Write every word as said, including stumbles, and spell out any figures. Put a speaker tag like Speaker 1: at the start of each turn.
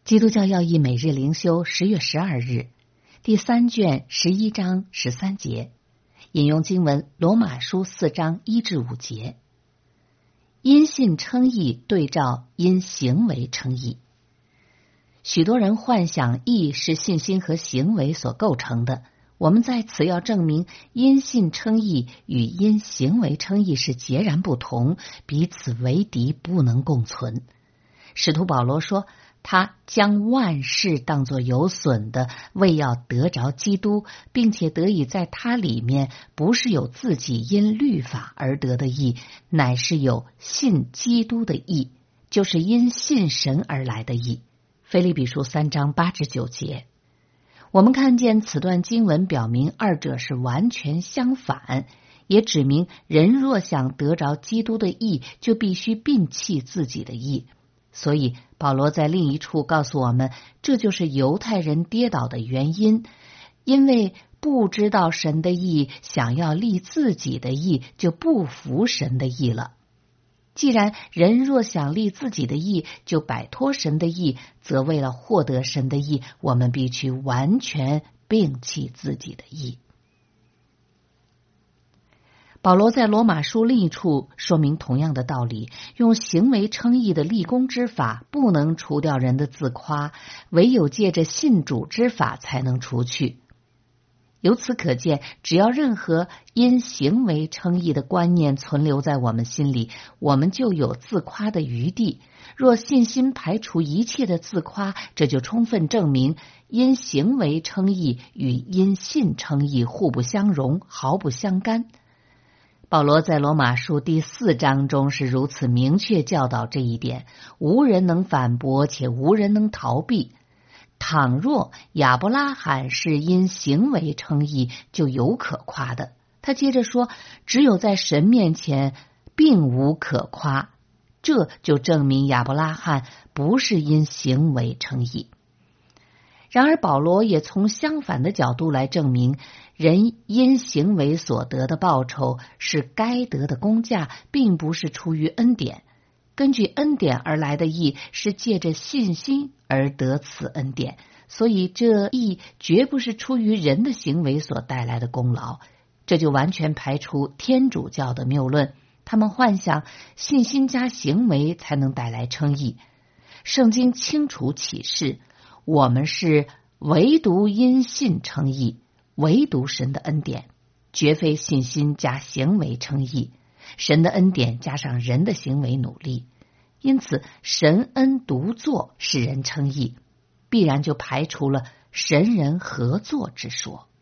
Speaker 1: 基督教要义每日灵修十月十二日，第三卷十一章十三节，引用经文罗马书四章一至五节。因信称义对照因行为称义。许多人幻想义是信心和行为所构成的，我们在此要证明因信称义与因行为称义是截然不同，彼此为敌，不能共存。使徒保罗说，他将万事当作有损的，为要得着基督，并且得以在他里面，不是有自己因律法而得的义，乃是有信基督的义，就是因信神而来的义。腓立比书三章八至九节。我们看见此段经文表明二者是完全相反，也指明人若想得着基督的义，就必须摒弃自己的义。所以保罗在另一处告诉我们，这就是犹太人跌倒的原因，因为不知道神的义，想要立自己的义，就不服神的义了。既然人若想立自己的义，就摆脱神的义，则为了获得神的义，我们必须完全摒弃自己的义。保罗在罗马书另一处说明同样的道理，用行为称义的立功之法不能除掉人的自夸，唯有借着信主之法才能除去。由此可见，只要任何因行为称义的观念存留在我们心里，我们就有自夸的余地。若信心排除一切的自夸，这就充分证明因行为称义与因信称义互不相容，毫不相干。保罗在罗马书第四章中是如此明确教导这一点，无人能反驳，且无人能逃避。倘若亚伯拉罕是因行为称义，就有可夸的。他接着说，只有在神面前并无可夸，这就证明亚伯拉罕不是因行为称义。然而保罗也从相反的角度来证明，人因行为所得的报酬是该得的工价，并不是出于恩典。根据恩典而来的义是借着信心而得此恩典，所以这义绝不是出于人的行为所带来的功劳。这就完全排除天主教的谬论，他们幻想信心加行为才能带来称义。圣经清楚启示，我们是唯独因信称义，唯独神的恩典，绝非信心加行为称义。神的恩典加上人的行为努力，因此神恩独作使人称义，必然就排除了神人合作之说。